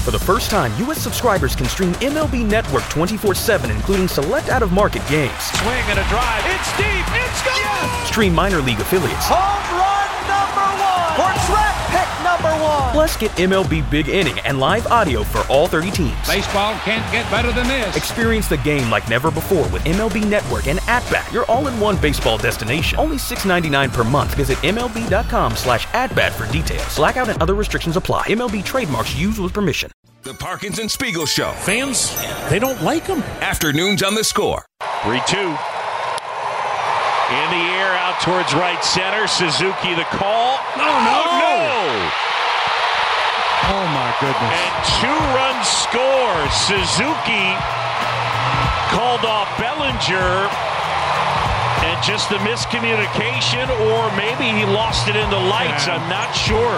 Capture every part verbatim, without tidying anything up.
For the first time, U S subscribers can stream M L B Network twenty-four seven, including select out-of-market games. Swing and a drive. It's deep. It's gone. Yes! Stream minor league affiliates. Home run number one. Or draft pick number one. Plus, get M L B Big Inning and live audio for all thirty teams. Baseball can't get better than this. Experience the game like never before with M L B Network and At-Bat, your all-in-one baseball destination. Only six dollars and ninety-nine cents per month. Visit M L B dot com slash at-bat for details. Blackout and other restrictions apply. M L B trademarks used with permission. The Parkins and Spiegel Show. Fans, they don't like him. Afternoons on the Score. three two. In the air, out towards right center. Suzuki the call. Oh, no. Oh, no. Oh, my goodness. And two-run score. Suzuki called off Bellinger. And just the miscommunication, or maybe he lost it in the lights. Yeah. I'm not sure.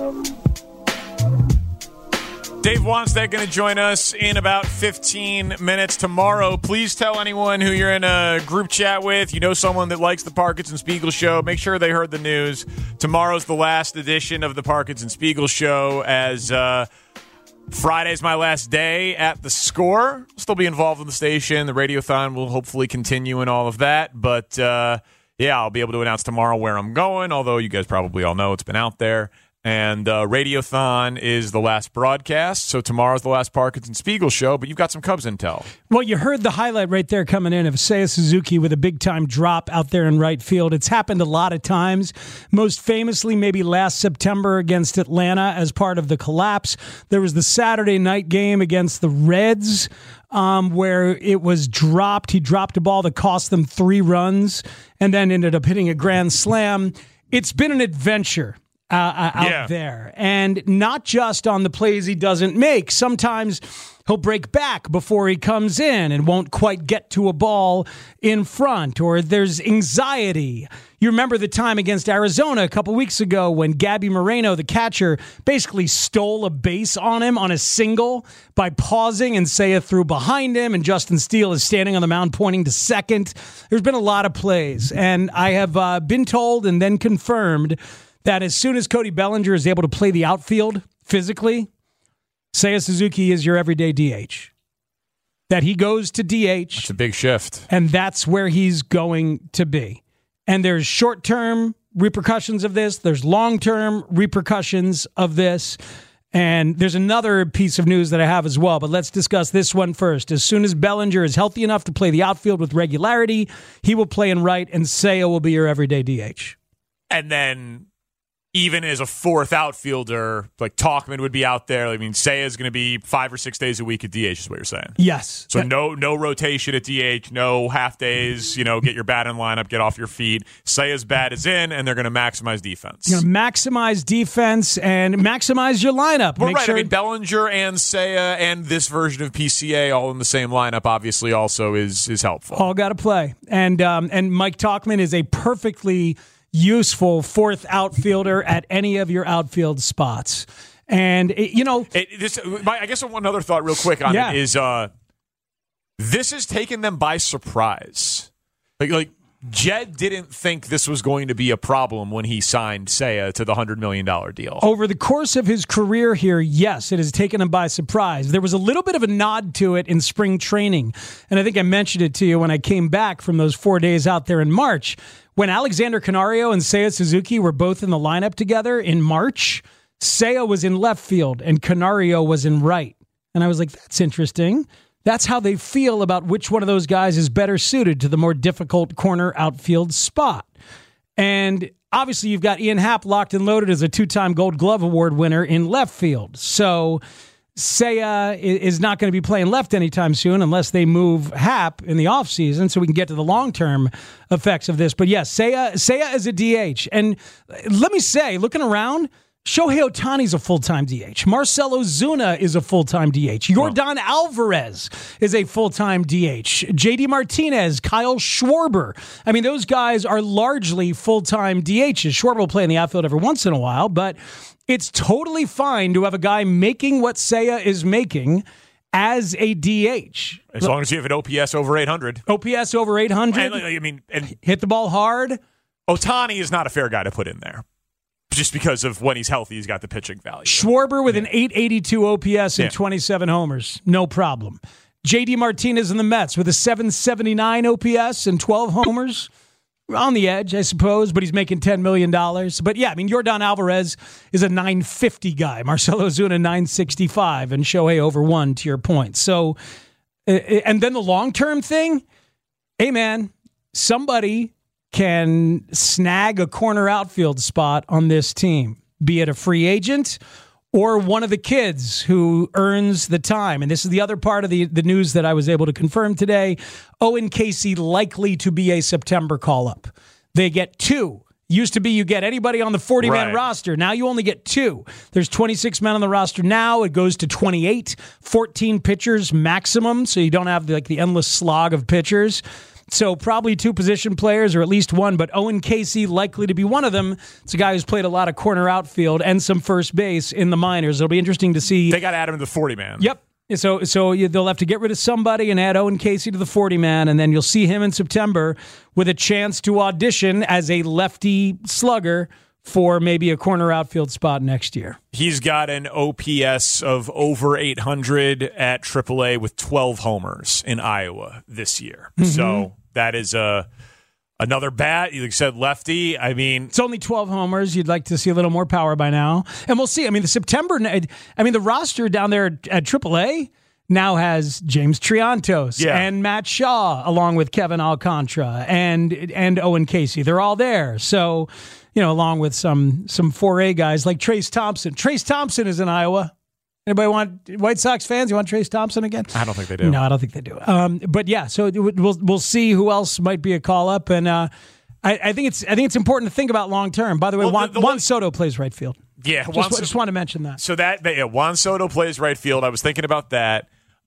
Dave Wannstedt going to join us in about fifteen minutes tomorrow. Please tell anyone who you're in a group chat with, you know someone that likes the Parkins and Spiegel Show, make sure they heard the news. Tomorrow's the last edition of the Parkins and Spiegel Show, as uh, Friday's my last day at the Score. Still be involved in the station. The Radiothon will hopefully continue and all of that. But, uh, yeah, I'll be able to announce tomorrow where I'm going, although you guys probably all know it's been out there. And uh, Radiothon is the last broadcast, so tomorrow's the last Parkins and Spiegel Show, but you've got some Cubs intel. Well, you heard the highlight right there coming in of Seiya Suzuki with a big-time drop out there in right field. It's happened a lot of times, most famously maybe last September against Atlanta as part of the collapse. There was the Saturday night game against the Reds um, where it was dropped. He dropped a ball that cost them three runs and then ended up hitting a grand slam. It's been an adventure. Uh, out yeah. there. And not just on the plays he doesn't make. Sometimes he'll break back before he comes in and won't quite get to a ball in front, or there's anxiety. You remember the time against Arizona a couple weeks ago when Gabby Moreno, the catcher, basically stole a base on him on a single by pausing, and Seiya threw behind him, and Justin Steele is standing on the mound pointing to second. There's been a lot of plays, and I have uh, been told and then confirmed that as soon as Cody Bellinger is able to play the outfield physically, Seiya Suzuki is your everyday D H. That he goes to D H. It's a big shift. And that's where he's going to be. And there's short-term repercussions of this. There's long-term repercussions of this. And there's another piece of news that I have as well, but let's discuss this one first. As soon as Bellinger is healthy enough to play the outfield with regularity, he will play in right, and Seiya will be your everyday D H. And then, even as a fourth outfielder, like Tauchman would be out there. I mean, Seiya is going to be five or six days a week at D H is what you're saying. Yes. So no no rotation at D H, no half days, you know, get your bat in lineup, get off your feet. Seiya's bat is in, and they're going to maximize defense. You're going to maximize defense and maximize your lineup. Well, Make right. sure I mean, Bellinger and Seiya and this version of P C A all in the same lineup obviously also is is helpful. All got to play. And, um, and Mike Tauchman is a perfectly useful fourth outfielder at any of your outfield spots. And, it, you know... It, this, my, I guess one other thought real quick on yeah. it is uh, this has taken them by surprise. Like, like Jed didn't think this was going to be a problem when he signed Seiya to the one hundred million dollars deal. Over the course of his career here, yes, it has taken him by surprise. There was a little bit of a nod to it in spring training, and I think I mentioned it to you when I came back from those four days out there in March. When Alexander Canario and Seiya Suzuki were both in the lineup together in March, Seiya was in left field and Canario was in right. And I was like, that's interesting. That's how they feel about which one of those guys is better suited to the more difficult corner outfield spot. And obviously you've got Ian Happ locked and loaded as a two-time Gold Glove Award winner in left field. So Seiya is not going to be playing left anytime soon unless they move Happ in the offseason so we can get to the long-term effects of this. But yes, Seiya, Seiya is a D H. And let me say, looking around, Shohei Ohtani's a full-time D H. Marcell Ozuna is a full-time D H. Yordan wow. Alvarez is a full-time D H. J D Martinez, Kyle Schwarber. I mean, those guys are largely full-time D Hs. Schwarber will play in the outfield every once in a while, but it's totally fine to have a guy making what Seiya is making as a D H. As long as you have an O P S over eight hundred. O P S over eight hundred. And, I mean, and hit the ball hard. Ohtani is not a fair guy to put in there. just because of when he's healthy, he's got the pitching value. Schwarber with yeah. an eight eighty-two O P S and yeah. twenty-seven homers. No problem. J D Martinez in the Mets with a seven seventy-nine O P S and twelve homers. On the edge, I suppose, but he's making ten million dollars. But yeah, I mean, Yordan Alvarez is a nine fifty guy. Marcell Ozuna, nine sixty-five, and Shohei over one, to your point. So, and then the long-term thing, hey, man, somebody can snag a corner outfield spot on this team, be it a free agent or one of the kids who earns the time. And this is the other part of the, the news that I was able to confirm today. Owen Casey likely to be a September call-up. They get two. Used to be you get anybody on the forty-man right. roster. Now you only get two. There's twenty-six men on the roster now. It goes to twenty-eight, fourteen pitchers maximum, so you don't have like the endless slog of pitchers. So probably two position players or at least one, but Owen Casey likely to be one of them. It's a guy who's played a lot of corner outfield and some first base in the minors. It'll be interesting to see. They got to add him to the forty-man. Yep. So so you, they'll have to get rid of somebody and add Owen Casey to the forty-man, and then you'll see him in September with a chance to audition as a lefty slugger for maybe a corner outfield spot next year. He's got an O P S of over eight hundred at triple A with twelve homers in Iowa this year. Mm-hmm. So that is a another bat. You said lefty. I mean, it's only twelve homers. You'd like to see a little more power by now. And we'll see. I mean, the September, I mean, the roster down there at triple A now has James Triantos yeah. and Matt Shaw, along with Kevin Alcantara and and Owen Casey. They're all there. So, you know, along with some some four A guys like Trace Thompson. Trace Thompson is in Iowa. Anybody want White Sox fans? You want Trace Thompson again? I don't think they do. No, I don't think they do. Um, but yeah, so we'll we'll see who else might be a call up, and uh, I, I think it's I think it's important to think about long term. By the way, well, Juan, the, the Juan one, Soto plays right field. Yeah, just, Juan, just want to mention that. So that yeah, Juan Soto plays right field. I was thinking about that.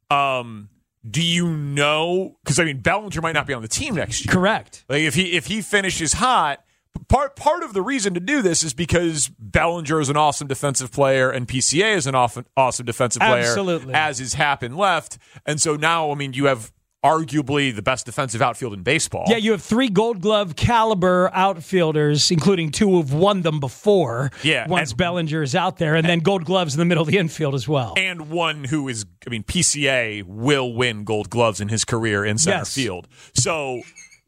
Um, do you know? Because I mean, Bellinger might not be on the team next year. Correct. Like if he if he finishes hot. Part part of the reason to do this is because Bellinger is an awesome defensive player and P C A is an awesome, awesome defensive player, Absolutely. as is Happen left. And so now, I mean, you have arguably the best defensive outfield in baseball. Yeah, you have three Gold Glove caliber outfielders, including two who've won them before. Yeah, once and, Bellinger is out there, and, and then Gold Gloves in the middle of the infield as well. And one who is, I mean, P C A will win Gold Gloves in his career in center yes. field. So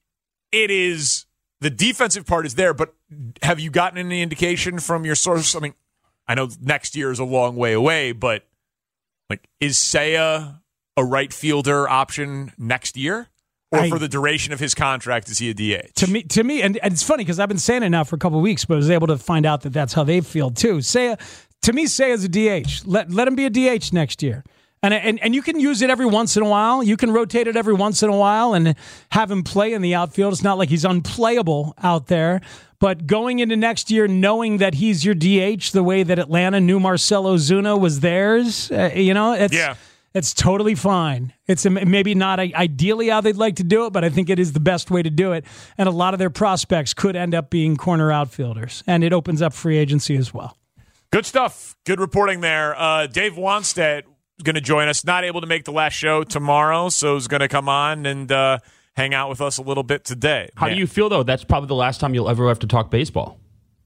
it is. The defensive part is there, but have you gotten any indication from your source? I mean, I know next year is a long way away, but like, is Seiya a right fielder option next year, or I, for the duration of his contract, is he a D H? To me, to me, and, and it's funny because I've been saying it now for a couple of weeks, but I was able to find out that that's how they feel too. Seiya, to me, Seiya's a D H. Let let him be a D H next year. And, and and you can use it every once in a while. You can rotate it every once in a while and have him play in the outfield. It's not like he's unplayable out there. But going into next year, knowing that he's your D H the way that Atlanta knew Marcell Ozuna was theirs, uh, you know, it's yeah. it's totally fine. It's a, maybe not a, ideally how they'd like to do it, but I think it is the best way to do it. And a lot of their prospects could end up being corner outfielders. And it opens up free agency as well. Good stuff. Good reporting there. Uh, Dave Wannstedt going to join us. Not able to make the last show tomorrow, so he's going to come on and uh, hang out with us a little bit today. How Man. do you feel, though? That's probably the last time you'll ever have to talk baseball.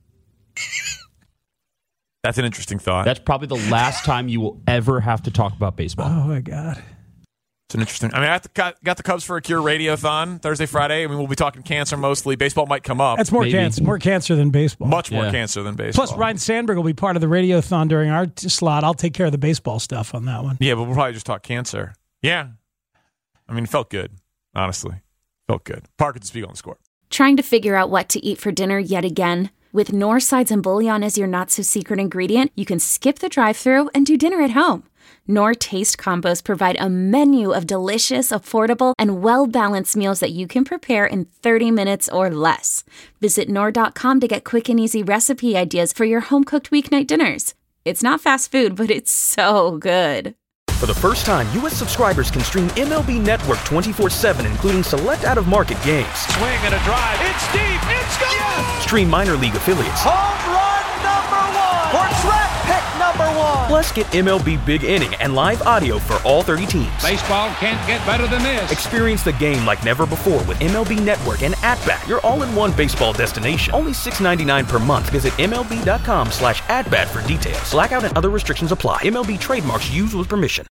That's an interesting thought. That's probably the last time you will ever have to talk about baseball. Oh, my God. It's an interesting. I mean, I got the, got, got the Cubs for a Cure Radiothon Thursday, Friday. I mean, we'll be talking cancer mostly. Baseball might come up. That's more Maybe. cancer, more cancer than baseball. Much more Yeah. cancer than baseball. Plus, Ryan Sandberg will be part of the Radiothon during our t- slot. I'll take care of the baseball stuff on that one. Yeah, but we'll probably just talk cancer. Yeah. I mean, it felt good, honestly. Felt good. Parker to Spiegel on the Score. Trying to figure out what to eat for dinner yet again? With Knorr sides and bouillon as your not-so-secret ingredient, you can skip the drive-thru and do dinner at home. Knorr Taste Combos provide a menu of delicious, affordable, and well-balanced meals that you can prepare in thirty minutes or less. Visit Knorr dot com to get quick and easy recipe ideas for your home-cooked weeknight dinners. It's not fast food, but it's so good. For the first time, U S subscribers can stream M L B Network twenty-four seven, including select out-of-market games. Swing and a drive. It's deep. It's gone. Yes! Stream minor league affiliates. Home run number one. Or draft pick number one. Plus, get M L B Big Inning and live audio for all thirty teams. Baseball can't get better than this. Experience the game like never before with M L B Network and At-Bat, your all-in-one baseball destination. Only six dollars and ninety-nine cents per month. Visit M L B dot com slash at bat for details. Blackout and other restrictions apply. M L B trademarks used with permission.